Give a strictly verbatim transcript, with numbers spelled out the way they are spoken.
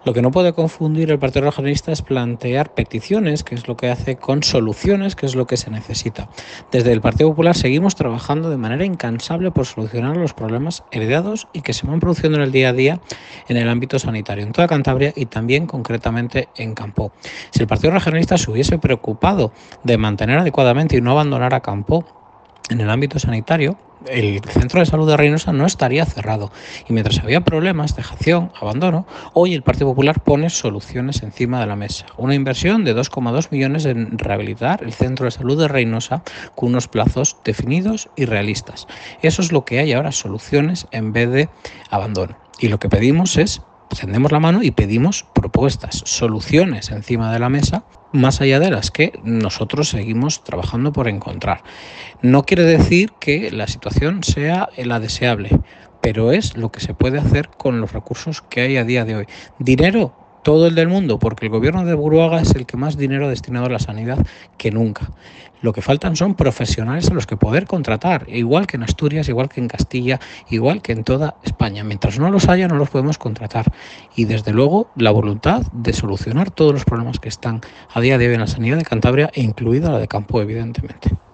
Lo que no puede confundir el Partido Regionalista es plantear peticiones, que es lo que hace, con soluciones, que es lo que se necesita. Desde el Partido Popular seguimos trabajando de manera incansable por solucionar los problemas heredados y que se van produciendo en el día a día en el ámbito sanitario, en toda Cantabria y también concretamente en Campoo. Si el Partido Regionalista se hubiese preocupado de mantener adecuadamente y no abandonar a Campoo en el ámbito sanitario, el centro de salud de Reynosa no estaría cerrado. Y mientras había problemas, dejación, abandono, hoy el Partido Popular pone soluciones encima de la mesa. Una inversión de dos coma dos millones en rehabilitar el centro de salud de Reynosa con unos plazos definidos y realistas. Eso es lo que hay ahora, soluciones en vez de abandono. Y lo que pedimos es, tendemos la mano y pedimos propuestas, soluciones encima de la mesa, más allá de las que nosotros seguimos trabajando por encontrar. No quiere decir que la situación sea la deseable, pero es lo que se puede hacer con los recursos que hay a día de hoy. Dinero, todo el del mundo, porque el gobierno de Buruaga es el que más dinero ha destinado a la sanidad que nunca. Lo que faltan son profesionales a los que poder contratar, igual que en Asturias, igual que en Castilla, igual que en toda España. Mientras no los haya, no los podemos contratar. Y desde luego, la voluntad de solucionar todos los problemas que están a día de hoy en la sanidad de Cantabria, e incluida la de Campoo, evidentemente.